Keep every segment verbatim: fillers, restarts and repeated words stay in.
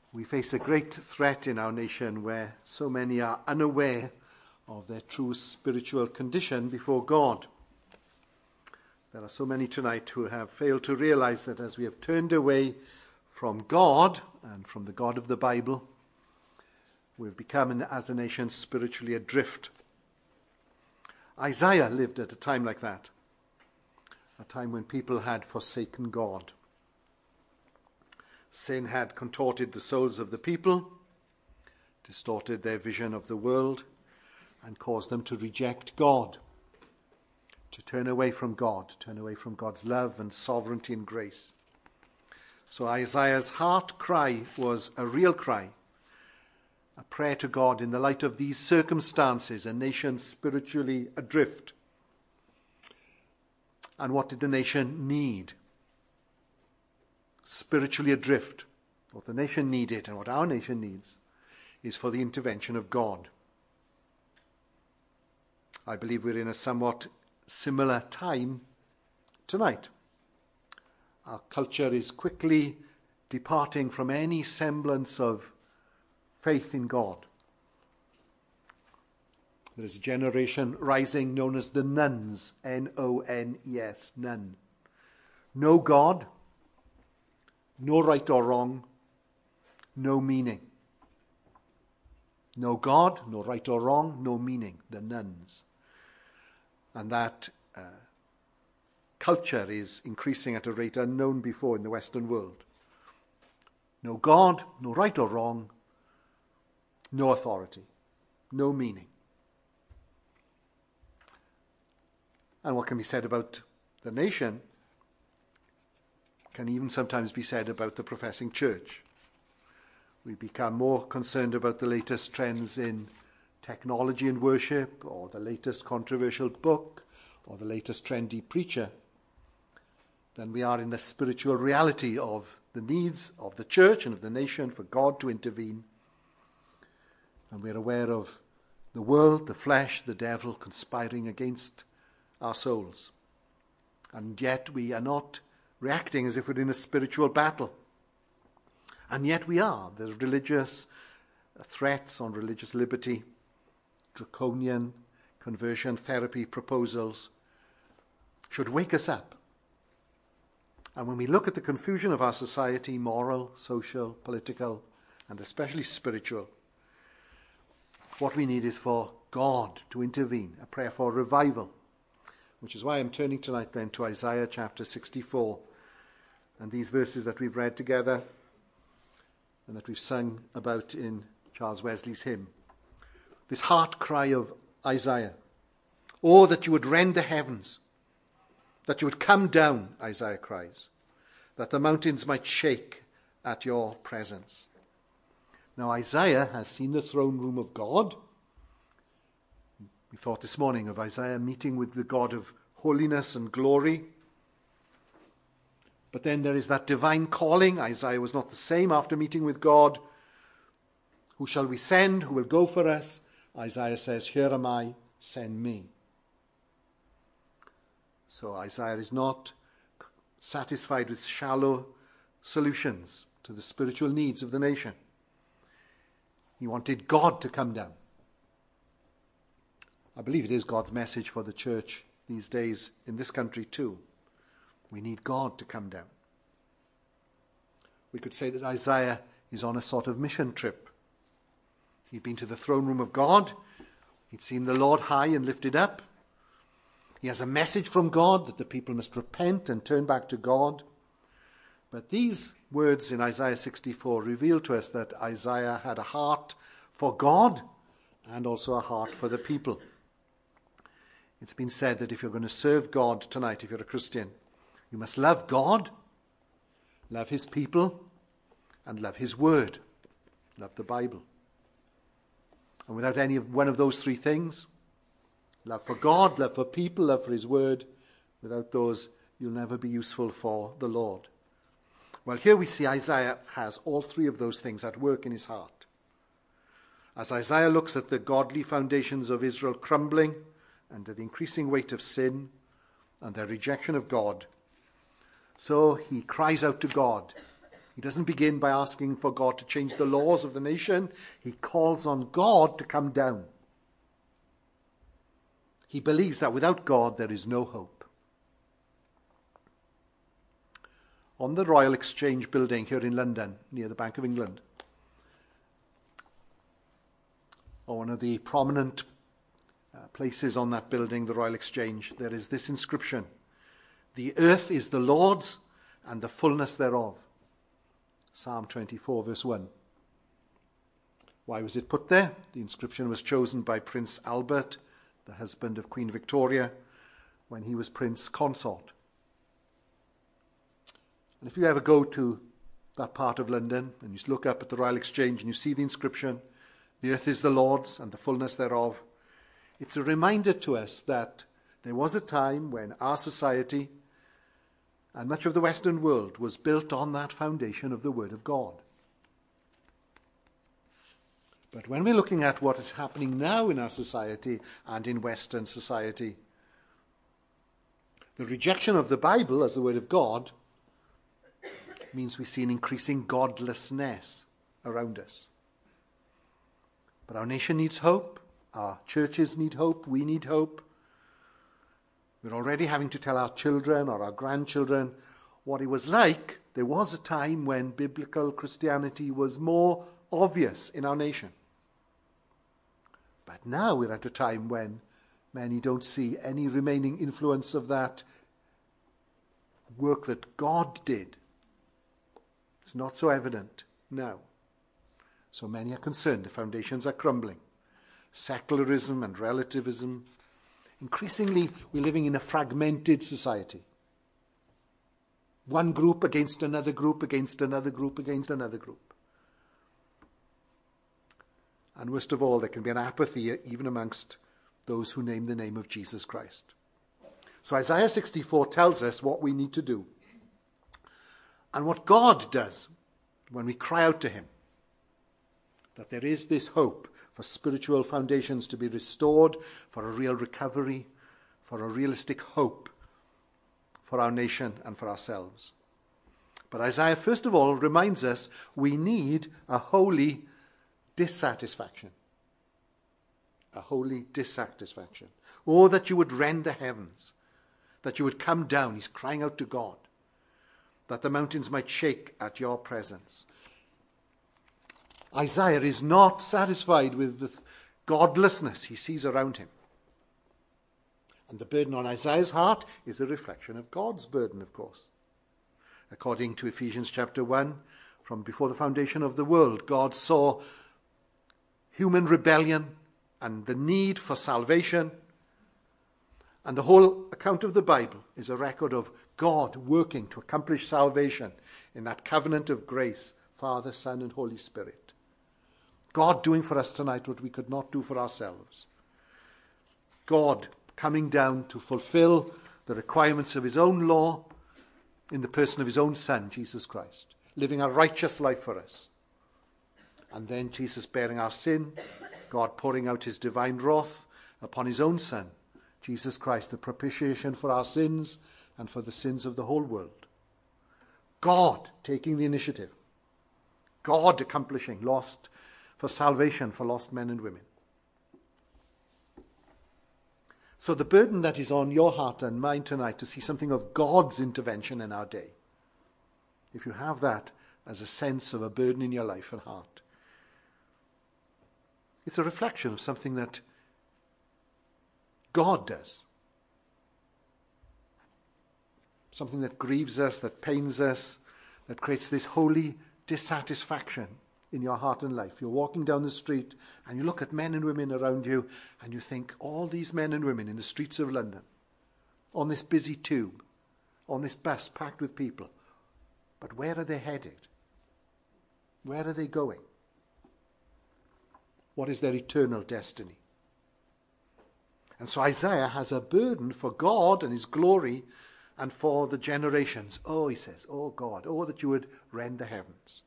We face a great threat in our nation where so many are unaware of their true spiritual condition before God. There are so many tonight who have failed to realize that as we have turned away from God and from the God of the Bible, we've become, as a nation, spiritually adrift. Isaiah lived at a time like that, a time when people had forsaken God. Sin had contorted the souls of the people, distorted their vision of the world, and caused them to reject God, to turn away from God, turn away from God's love and sovereignty and grace. So Isaiah's heart cry was a real cry, a prayer to God in the light of these circumstances, a nation spiritually adrift. And what did the nation need? Spiritually adrift. What the nation needed and what our nation needs is for the intervention of God. I believe we're in a somewhat similar time tonight. Our culture is quickly departing from any semblance of faith in God. There is a generation rising known as the nones, N O N E S, none. No God, no right or wrong, no meaning. No God, no right or wrong, no meaning, the nones. And that uh, culture is increasing at a rate unknown before in the Western world. No God, no right or wrong, no authority, no meaning. And what can be said about the nation can even sometimes be said about the professing church. We become more concerned about the latest trends in technology and worship, or the latest controversial book, or the latest trendy preacher, than we are in the spiritual reality of the needs of the church and of the nation for God to intervene. And we're aware of the world, the flesh, the devil conspiring against our souls. And yet we are not reacting as if we're in a spiritual battle. And yet we are. There's religious threats on religious liberty, draconian conversion therapy proposals should wake us up. And when we look at the confusion of our society, moral, social, political, and especially spiritual, what we need is for God to intervene, a prayer for revival, which is why I'm turning tonight then to Isaiah chapter sixty-four, and these verses that we've read together and that we've sung about in Charles Wesley's hymn. This heart cry of Isaiah. Oh, that you would rend the heavens, that you would come down, Isaiah cries, that the mountains might shake at your presence. Now, Isaiah has seen the throne room of God. We thought this morning of Isaiah meeting with the God of holiness and glory. But then there is that divine calling. Isaiah was not the same after meeting with God. Who shall we send? Who will go for us? Isaiah says, here am I, send me. So Isaiah is not satisfied with shallow solutions to the spiritual needs of the nation. He wanted God to come down. I believe it is God's message for the church these days in this country too. We need God to come down. We could say that Isaiah is on a sort of mission trip. He'd been to the throne room of God. He'd seen the Lord high and lifted up. He has a message from God that the people must repent and turn back to God. But these words in Isaiah sixty-four reveal to us that Isaiah had a heart for God and also a heart for the people. It's been said that if you're going to serve God tonight, if you're a Christian, you must love God, love his people, and love his word, love the Bible. And without any of one of those three things, love for God, love for people, love for his word, without those, you'll never be useful for the Lord. Well, here we see Isaiah has all three of those things at work in his heart. As Isaiah looks at the godly foundations of Israel crumbling under the increasing weight of sin and their rejection of God, so he cries out to God. He doesn't begin by asking for God to change the laws of the nation. He calls on God to come down. He believes that without God there is no hope. On the Royal Exchange building here in London, near the Bank of England, or one of the prominent uh, places on that building, the Royal Exchange, there is this inscription: "The earth is the Lord's and the fullness thereof." Psalm twenty-four, verse one. Why was it put there? The inscription was chosen by Prince Albert, the husband of Queen Victoria, when he was Prince Consort. And if you ever go to that part of London and you look up at the Royal Exchange and you see the inscription, "The earth is the Lord's and the fullness thereof," it's a reminder to us that there was a time when our society and much of the Western world was built on that foundation of the Word of God. But when we're looking at what is happening now in our society and in Western society, the rejection of the Bible as the Word of God means we see an increasing godlessness around us. But our nation needs hope. Our churches need hope. We need hope. We're already having to tell our children or our grandchildren what it was like. There was a time when biblical Christianity was more obvious in our nation. But now we're at a time when many don't see any remaining influence of that work that God did. It's not so evident now. So many are concerned. The foundations are crumbling. Secularism and relativism. Increasingly, we're living in a fragmented society. One group against another group, against another group, against another group. And worst of all, there can be an apathy even amongst those who name the name of Jesus Christ. So Isaiah sixty-four tells us what we need to do. And what God does when we cry out to him. That there is this hope for spiritual foundations to be restored, for a real recovery, for a realistic hope for our nation and for ourselves. But Isaiah, first of all, reminds us we need a holy dissatisfaction. A holy dissatisfaction. Oh, that you would rend the heavens, that you would come down. He's crying out to God, that the mountains might shake at your presence. Isaiah is not satisfied with the godlessness he sees around him. And the burden on Isaiah's heart is a reflection of God's burden, of course. According to Ephesians chapter one, from before the foundation of the world, God saw human rebellion and the need for salvation. And the whole account of the Bible is a record of God working to accomplish salvation in that covenant of grace, Father, Son, and Holy Spirit. God doing for us tonight what we could not do for ourselves. God coming down to fulfill the requirements of his own law in the person of his own Son, Jesus Christ, living a righteous life for us. And then Jesus bearing our sin, God pouring out his divine wrath upon his own Son, Jesus Christ, the propitiation for our sins and for the sins of the whole world. God taking the initiative. God accomplishing lost for salvation for lost men and women. So the burden that is on your heart and mine tonight to see something of God's intervention in our day, if you have that as a sense of a burden in your life and heart, it's a reflection of something that God does. Something that grieves us, that pains us, that creates this holy dissatisfaction in your heart and life. You're walking down the street and you look at men and women around you and you think, all these men and women in the streets of London, on this busy tube, on this bus packed with people, but where are they headed? Where are they going? What is their eternal destiny? And so Isaiah has a burden for God and his glory and for the generations. Oh, he says, oh God, oh that you would rend the heavens.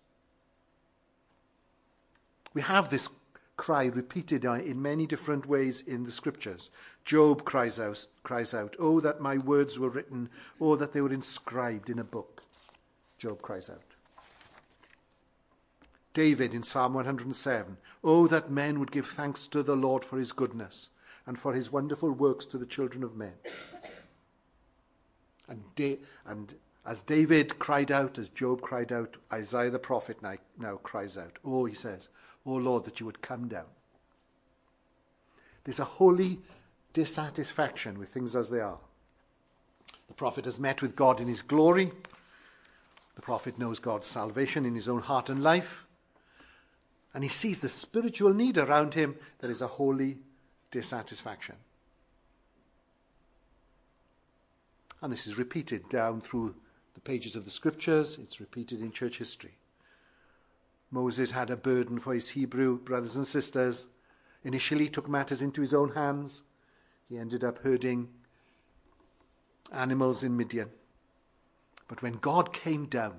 We have this cry repeated in many different ways in the scriptures. Job cries out, cries out, oh, that my words were written, oh, that they were inscribed in a book. Job cries out. David in Psalm one hundred seven, "Oh, that men would give thanks to the Lord for his goodness and for his wonderful works to the children of men." And, da- and as David cried out, as Job cried out, Isaiah the prophet now, now cries out, "Oh," he says, "Oh Lord, that you would come down." There's a holy dissatisfaction with things as they are. The prophet has met with God in his glory. The prophet knows God's salvation in his own heart and life. And he sees the spiritual need around him. There is a holy dissatisfaction. And this is repeated down through the pages of the scriptures. It's repeated in church history. Moses had a burden for his Hebrew brothers and sisters. Initially took matters into his own hands. He ended up herding animals in Midian. But when God came down,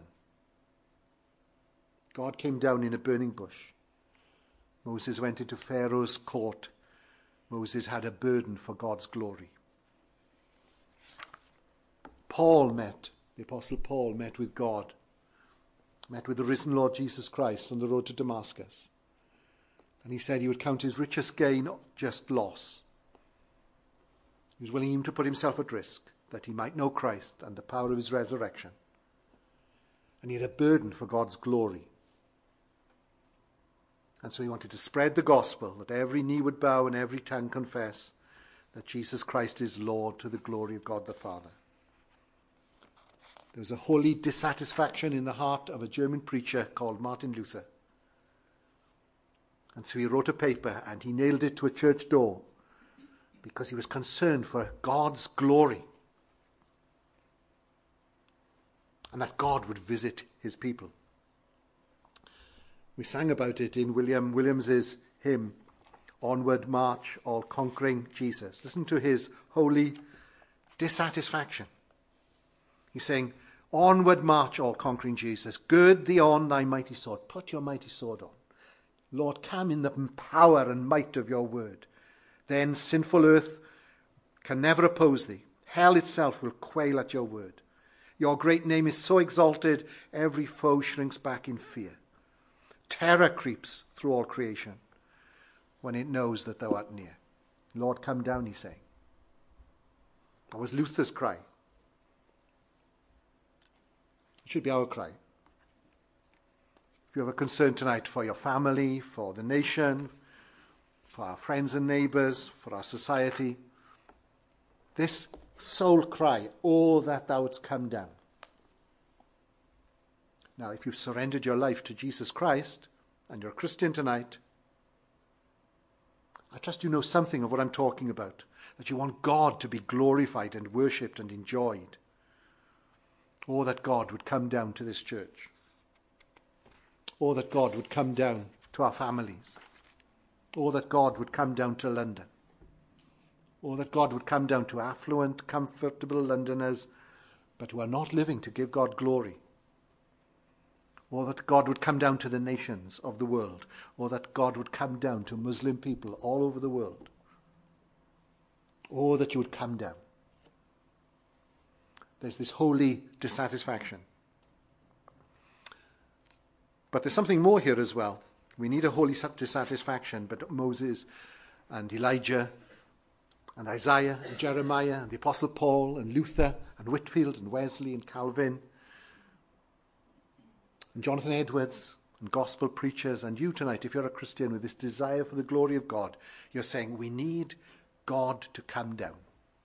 God came down in a burning bush. Moses went into Pharaoh's court. Moses had a burden for God's glory. Paul met, the Apostle Paul met with God, met with the risen Lord Jesus Christ on the road to Damascus. And he said he would count his richest gain just loss. He was willing even to put himself at risk that he might know Christ and the power of his resurrection. And he had a burden for God's glory. And so he wanted to spread the gospel, that every knee would bow and every tongue confess that Jesus Christ is Lord, to the glory of God the Father. There was a holy dissatisfaction in the heart of a German preacher called Martin Luther. And so he wrote a paper and he nailed it to a church door because he was concerned for God's glory and that God would visit his people. We sang about it in William Williams's hymn, "Onward March, All Conquering Jesus." Listen to his holy dissatisfaction. He's saying, "Onward march, all conquering Jesus. Gird thee on thy mighty sword." Put your mighty sword on. Lord, come in the power and might of your word. Then sinful earth can never oppose thee. Hell itself will quail at your word. Your great name is so exalted, every foe shrinks back in fear. Terror creeps through all creation when it knows that thou art near. Lord, come down, he's saying. That was Luther's cry. It should be our cry. If you have a concern tonight for your family, for the nation, for our friends and neighbours, for our society, this soul cry, "Oh, that thou wouldst come down." Now, if you've surrendered your life to Jesus Christ and you're a Christian tonight, I trust you know something of what I'm talking about, that you want God to be glorified and worshipped and enjoyed. Or that God would come down to this church. Or that God would come down to our families. Or that God would come down to London. Or that God would come down to affluent, comfortable Londoners, but who are not living to give God glory. Or that God would come down to the nations of the world. Or that God would come down to Muslim people all over the world. Or that you would come down. There's this holy dissatisfaction. But there's something more here as well. We need a holy dissatisfaction, but Moses and Elijah and Isaiah and Jeremiah and the Apostle Paul and Luther and Whitfield and Wesley and Calvin and Jonathan Edwards and gospel preachers and you tonight, if you're a Christian with this desire for the glory of God, you're saying we need God to come down.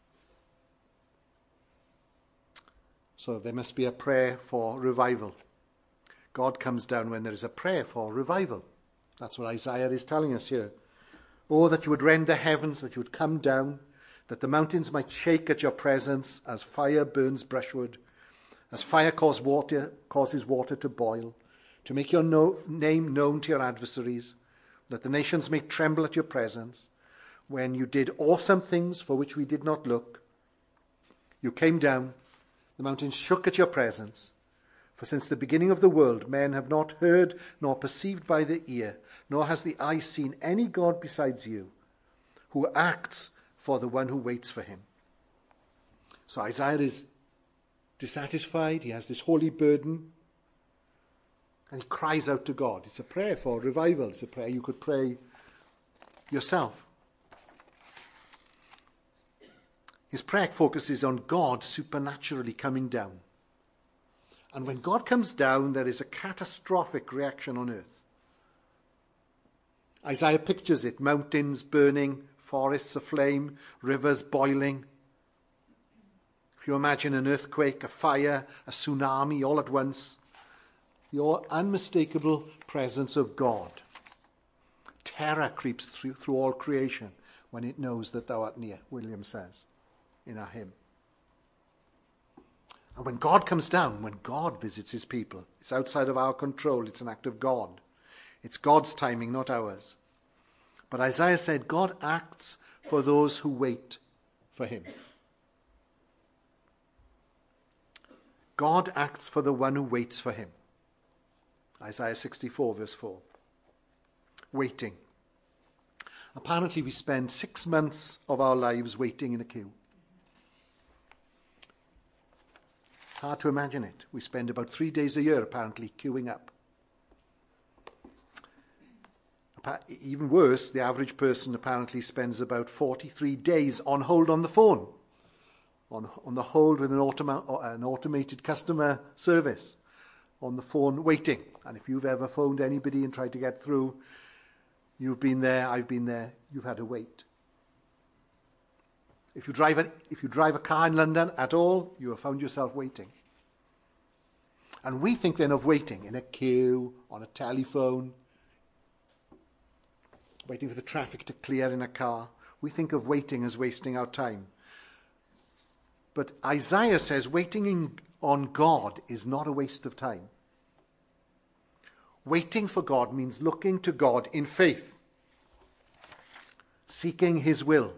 So there must be a prayer for revival. God comes down when there is a prayer for revival. That's what Isaiah is telling us here. Oh, that you would rend the heavens, that you would come down, that the mountains might shake at your presence as fire burns brushwood, as fire causes water, causes water to boil, to make your no- name known to your adversaries, that the nations may tremble at your presence. When you did awesome things for which we did not look, you came down, the mountains shook at your presence. For since the beginning of the world, men have not heard nor perceived by the ear, nor has the eye seen any God besides you, who acts for the one who waits for him. So Isaiah is dissatisfied. He has this holy burden. And he cries out to God. It's a prayer for revival. It's a prayer you could pray yourself. His prayer focuses on God supernaturally coming down. And when God comes down, there is a catastrophic reaction on earth. Isaiah pictures it: mountains burning, forests aflame, rivers boiling. If you imagine an earthquake, a fire, a tsunami all at once, your unmistakable presence of God. Terror creeps through, through all creation when it knows that thou art near, William says in our hymn. And when God comes down, when God visits his people, it's outside of our control. It's an act of God. It's God's timing, not ours. But Isaiah said God acts for those who wait for him. God acts for the one who waits for him. Isaiah sixty-four, verse four. Waiting. Apparently we spend six months of our lives waiting in a queue. Hard to imagine it. We spend about three days a year, apparently, queuing up. Even worse, the average person apparently spends about forty-three days on hold on the phone, on, on the hold with an, automa- an automated customer service, on the phone waiting. And if you've ever phoned anybody and tried to get through, you've been there, I've been there, you've had to wait. If you drive a, if you drive a car in London at all, you have found yourself waiting. And we think then of waiting in a queue, on a telephone, waiting for the traffic to clear in a car. We think of waiting as wasting our time. But Isaiah says waiting in, on God is not a waste of time. Waiting for God means looking to God in faith, seeking his will.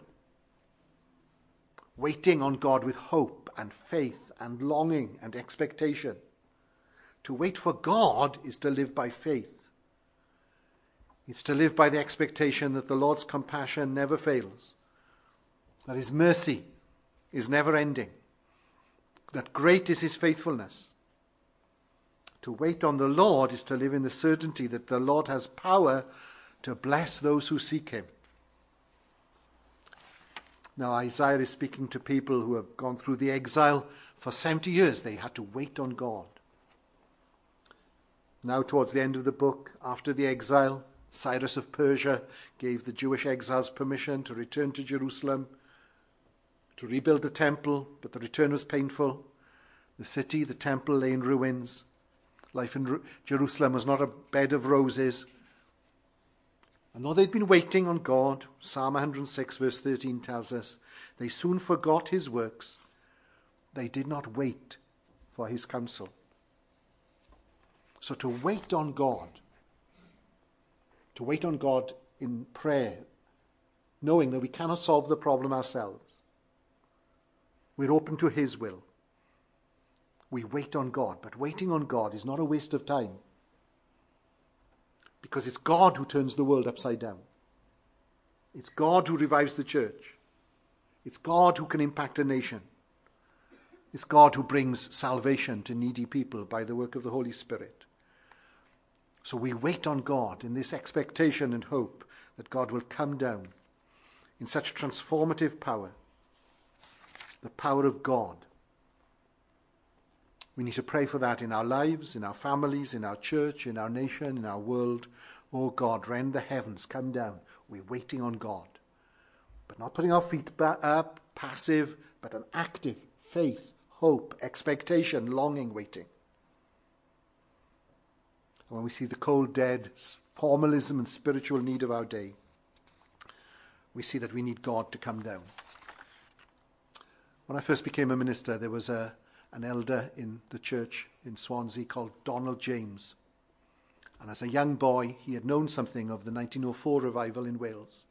Waiting on God with hope and faith and longing and expectation. To wait for God is to live by faith. It's to live by the expectation that the Lord's compassion never fails, that his mercy is never ending, that great is his faithfulness. To wait on the Lord is to live in the certainty that the Lord has power to bless those who seek him. Now, Isaiah is speaking to people who have gone through the exile for seventy years. They had to wait on God. Now, towards the end of the book, after the exile, Cyrus of Persia gave the Jewish exiles permission to return to Jerusalem, to rebuild the temple, but the return was painful. The city, the temple, lay in ruins. Life in Ru- Jerusalem was not a bed of roses. And though they'd been waiting on God, Psalm one hundred six verse thirteen tells us, they soon forgot his works. They did not wait for his counsel. So to wait on God, to wait on God in prayer, knowing that we cannot solve the problem ourselves. We're open to his will. We wait on God, but waiting on God is not a waste of time. Because it's God who turns the world upside down. It's God who revives the church. It's God who can impact a nation. It's God who brings salvation to needy people by the work of the Holy Spirit. So we wait on God in this expectation and hope that God will come down in such transformative power, the power of God. We need to pray for that in our lives, in our families, in our church, in our nation, in our world. Oh God, rend the heavens, come down. We're waiting on God. But not putting our feet up, passive, but an active faith, hope, expectation, longing, waiting. And when we see the cold, dead formalism and spiritual need of our day, we see that we need God to come down. When I first became a minister, there was a an elder in the church in Swansea called Donald James. And as a young boy, he had known something of the nineteen oh four revival in Wales.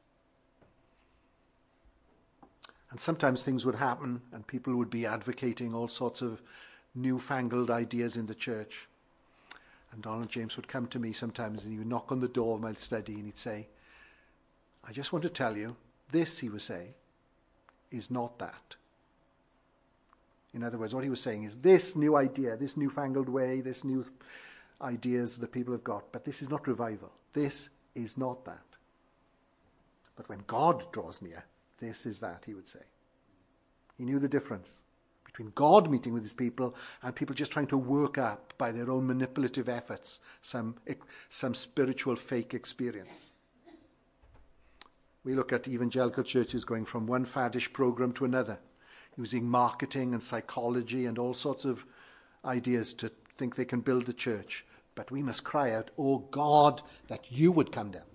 And sometimes things would happen and people would be advocating all sorts of newfangled ideas in the church. And Donald James would come to me sometimes and he would knock on the door of my study and he'd say, I just want to tell you, this, he would say, is not that. In other words, what he was saying is this new idea, this newfangled way, this new ideas the people have got. But this is not revival. This is not that. But when God draws near, this is that, he would say. He knew the difference between God meeting with his people and people just trying to work up by their own manipulative efforts some, some spiritual fake experience. We look at evangelical churches going from one faddish program to another, using marketing and psychology and all sorts of ideas to think they can build the church. But we must cry out, "Oh God, that you would come down."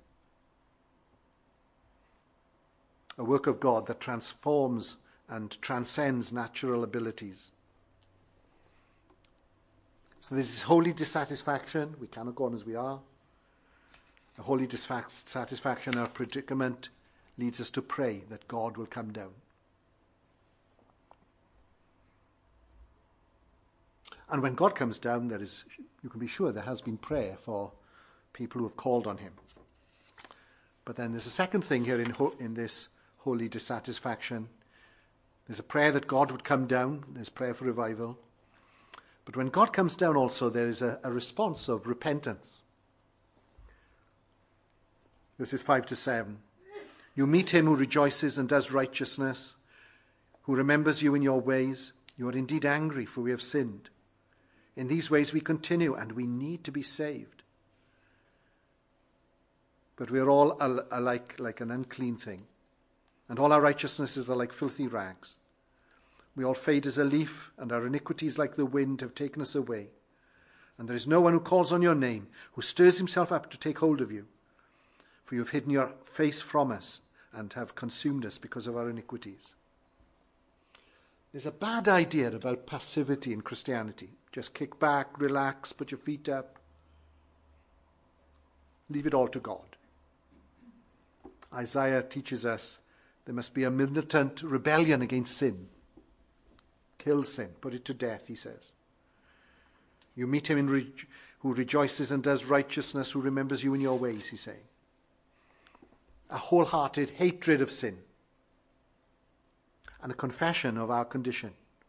A work of God that transforms and transcends natural abilities. So this is holy dissatisfaction. We cannot go on as we are. A holy dissatisfaction, our predicament, leads us to pray that God will come down. And when God comes down, there is, you can be sure there has been prayer for people who have called on him. But then there's a second thing here in, ho- in this holy dissatisfaction. There's a prayer that God would come down. There's prayer for revival. But when God comes down also, there is a, a response of repentance. Verses five to seven. You meet him who rejoices and does righteousness, who remembers you in your ways. You are indeed angry, for we have sinned. In these ways we continue, and we need to be saved. But we are all alike like an unclean thing, and all our righteousnesses are like filthy rags. We all fade as a leaf, and our iniquities like the wind have taken us away. And there is no one who calls on your name, who stirs himself up to take hold of you. For you have hidden your face from us, and have consumed us because of our iniquities. There's a bad idea about passivity in Christianity. Just kick back, relax, put your feet up. Leave it all to God. Isaiah teaches us there must be a militant rebellion against sin. Kill sin, put it to death, he says. You meet him in re- who rejoices and does righteousness, who remembers you in your ways, he's saying. A wholehearted hatred of sin and a confession of our condition.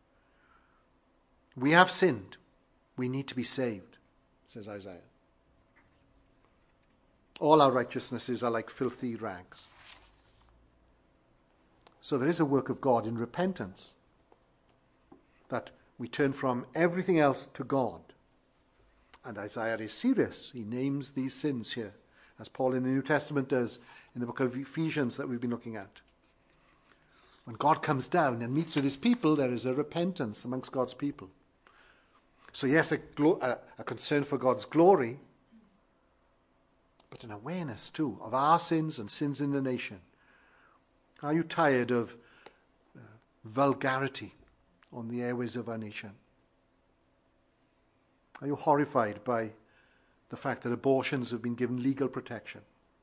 We have sinned. We need to be saved, says Isaiah. All our righteousnesses are like filthy rags. So there is a work of God in repentance, that we turn from everything else to God. And Isaiah is serious. He names these sins here, as Paul in the New Testament does in the book of Ephesians that we've been looking at. When God comes down and meets with his people, there is a repentance amongst God's people. So yes, a, glo- a, a concern for God's glory, but an awareness too of our sins and sins in the nation. Are you tired of uh, vulgarity on the airways of our nation? Are you horrified by the fact that abortions have been given legal protection?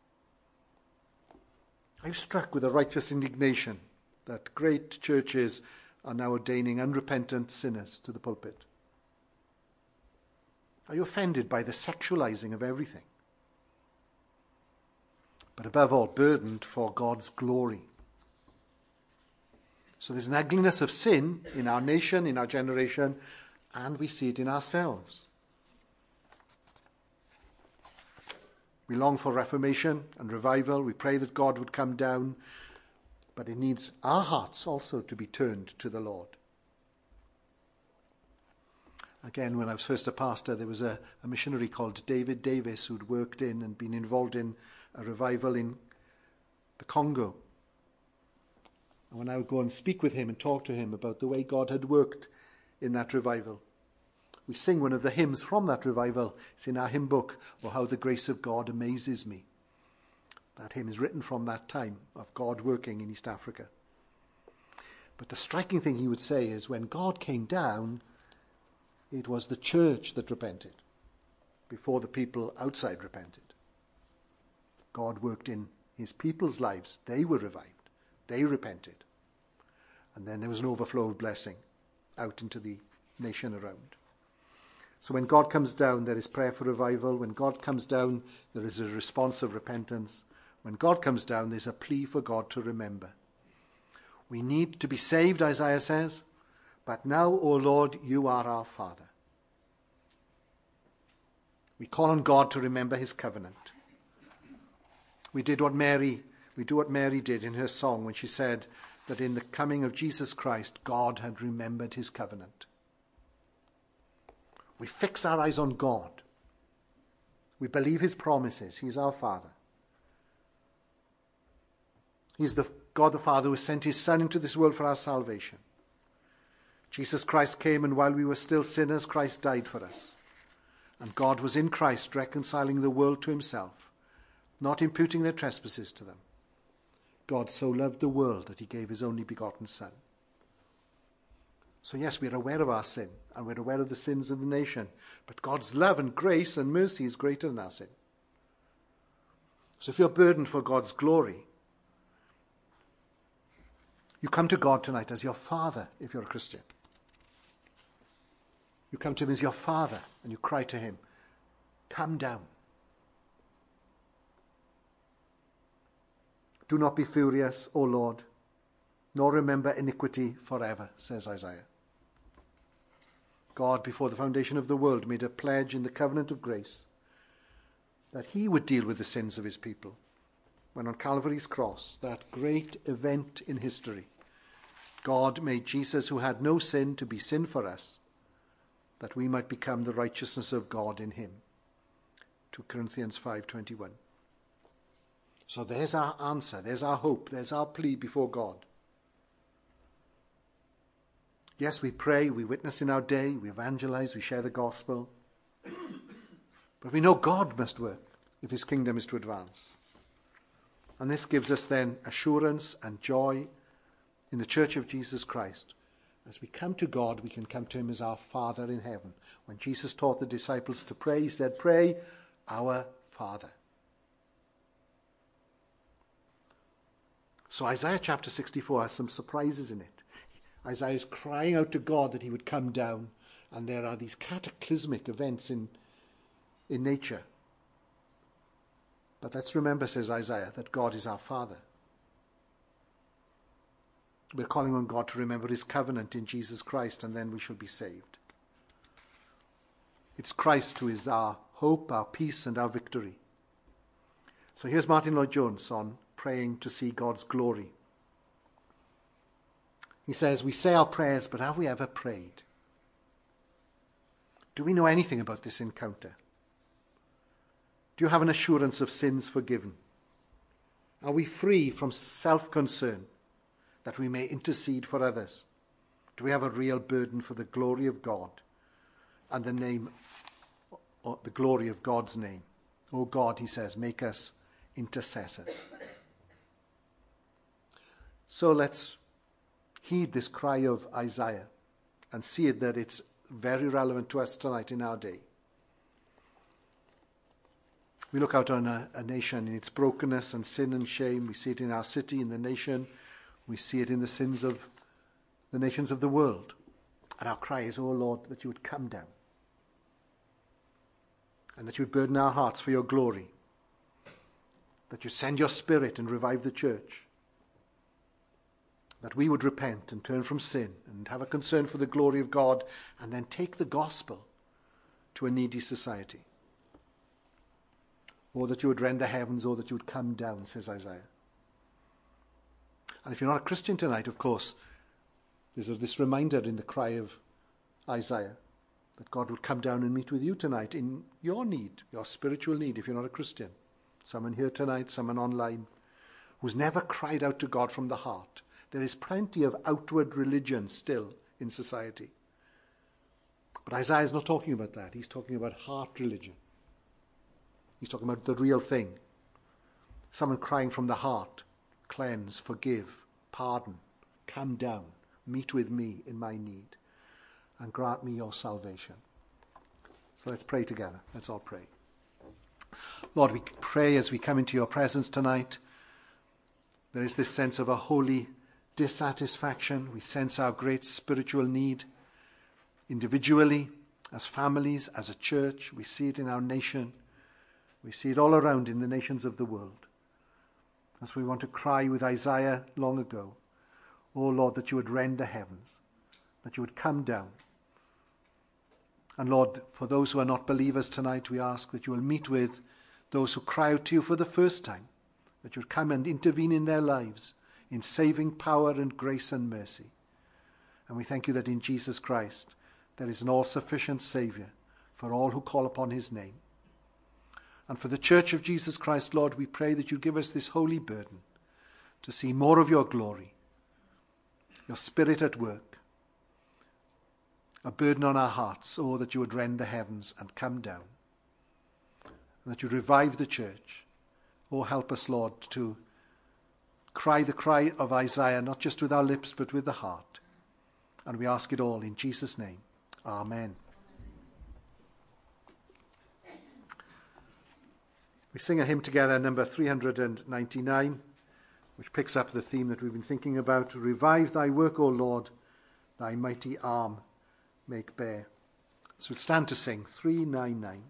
Are you struck with a righteous indignation that great churches are now ordaining unrepentant sinners to the pulpit? Are you offended by the sexualizing of everything? But above all, burdened for God's glory. So there's an ugliness of sin in our nation, in our generation, and we see it in ourselves. We long for reformation and revival. We pray that God would come down, but it needs our hearts also to be turned to the Lord. Again, when I was first a pastor, there was a, a missionary called David Davis who'd worked in and been involved in a revival in the Congo. And when I would go and speak with him and talk to him about the way God had worked in that revival, we sing one of the hymns from that revival. It's in our hymn book, "Oh, How the Grace of God Amazes Me." That hymn is written from that time of God working in East Africa. But the striking thing he would say is when God came down, it was the church that repented before the people outside repented. God worked in his people's lives. They were revived. They repented. And then there was an overflow of blessing out into the nation around. So when God comes down, there is prayer for revival. When God comes down, there is a response of repentance. When God comes down, there's a plea for God to remember. We need to be saved, Isaiah says. But now, O Lord, you are our Father. We call on God to remember his covenant. We did what Mary, we do what Mary did in her song when she said that in the coming of Jesus Christ, God had remembered his covenant. We fix our eyes on God. We believe his promises. He's our Father. He's the God the Father who sent his Son into this world for our salvation. Jesus Christ came, and while we were still sinners, Christ died for us. And God was in Christ reconciling the world to himself, not imputing their trespasses to them. God so loved the world that he gave his only begotten Son. So yes, we're aware of our sin, and we're aware of the sins of the nation, but God's love and grace and mercy is greater than our sin. So if you're burdened for God's glory, you come to God tonight as your Father, if you're a Christian. You come to him as your Father, and you cry to him, come down. Do not be furious, O Lord, nor remember iniquity forever, says Isaiah. God, before the foundation of the world, made a pledge in the covenant of grace that he would deal with the sins of his people. When on Calvary's cross, that great event in history, God made Jesus, who had no sin, to be sin for us, that we might become the righteousness of God in him. Second Corinthians five twenty-one. So there's our answer, there's our hope, there's our plea before God. Yes, we pray, we witness in our day, we evangelize, we share the gospel. But we know God must work if his kingdom is to advance. And this gives us then assurance and joy in the Church of Jesus Christ. As we come to God, we can come to him as our Father in heaven. When Jesus taught the disciples to pray, he said, pray, our Father. So Isaiah chapter sixty-four has some surprises in it. Isaiah is crying out to God that he would come down, and there are these cataclysmic events in, in nature. But let's remember, says Isaiah, that God is our Father. We're calling on God to remember his covenant in Jesus Christ, and then we shall be saved. It's Christ who is our hope, our peace, and our victory. So here's Martin Lloyd-Jones on praying to see God's glory. He says, we say our prayers, but have we ever prayed? Do we know anything about this encounter? Do you have an assurance of sins forgiven? Are we free from self-concern that we may intercede for others? Do we have a real burden for the glory of God and the name, or the glory of God's name? Oh God, he says, make us intercessors. So let's heed this cry of Isaiah and see it that it's very relevant to us tonight in our day. We look out on a, a nation in its brokenness and sin and shame. We see it in our city, in the nation. We see it in the sins of the nations of the world. And our cry is, oh Lord, that you would come down and that you would burden our hearts for your glory, that you send your Spirit and revive the church, that we would repent and turn from sin and have a concern for the glory of God, and then take the gospel to a needy society. Or that you would rend the heavens, or that you would come down, says Isaiah. And if you're not a Christian tonight, of course, there's this reminder in the cry of Isaiah that God would come down and meet with you tonight in your need, your spiritual need, if you're not a Christian. Someone here tonight, someone online, who's never cried out to God from the heart. There is plenty of outward religion still in society. But Isaiah is not talking about that. He's talking about heart religion. He's talking about the real thing. Someone crying from the heart, cleanse, forgive, pardon, come down, meet with me in my need, and grant me your salvation. So let's pray together. Let's all pray. Lord, we pray as we come into your presence tonight. There is this sense of a holy dissatisfaction. We sense our great spiritual need individually, as families, as a church. We see it in our nation. We see it all around in the nations of the world. As we want to cry with Isaiah long ago, oh Lord, that you would rend the heavens, that you would come down And Lord, for those who are not believers tonight, we ask that you will meet with those who cry out to you for the first time, that you'll come and intervene in their lives in saving power and grace and mercy. And we thank you that in Jesus Christ there is an all-sufficient Saviour for all who call upon his name. And for the Church of Jesus Christ, Lord, we pray that you give us this holy burden to see more of your glory, your Spirit at work, a burden on our hearts, oh, that you would rend the heavens and come down, and that you revive the church. Oh, help us, Lord, to cry the cry of Isaiah, not just with our lips, but with the heart. And we ask it all in Jesus' name. Amen. We sing a hymn together, number three hundred ninety-nine, which picks up the theme that we've been thinking about. Revive thy work, O Lord, thy mighty arm make bare. So we'll stand to sing three ninety-nine.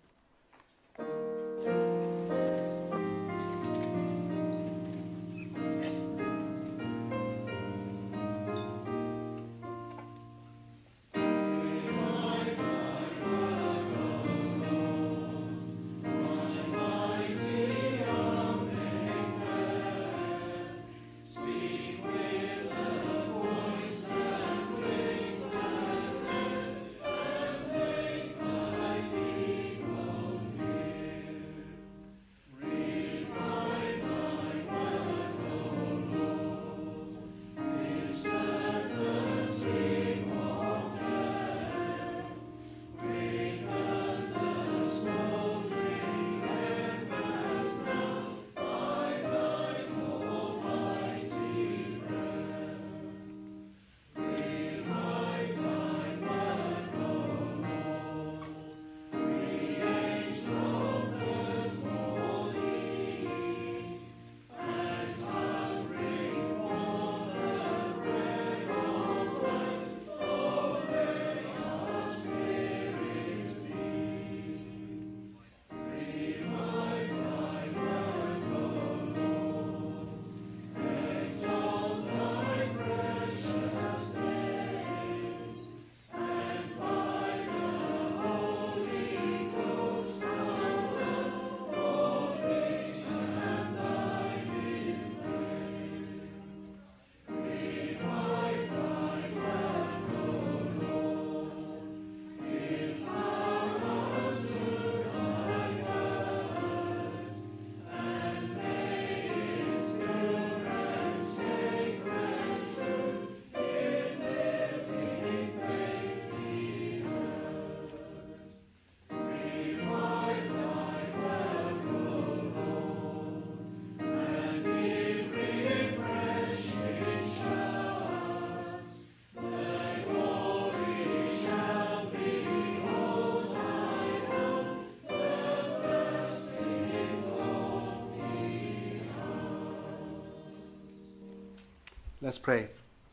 Let's pray.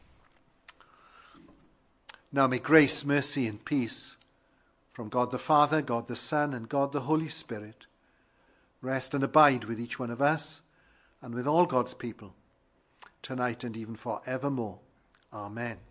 Now may grace, mercy, and peace from God the Father, God the Son, and God the Holy Spirit rest and abide with each one of us and with all God's people, tonight and even forevermore. Amen.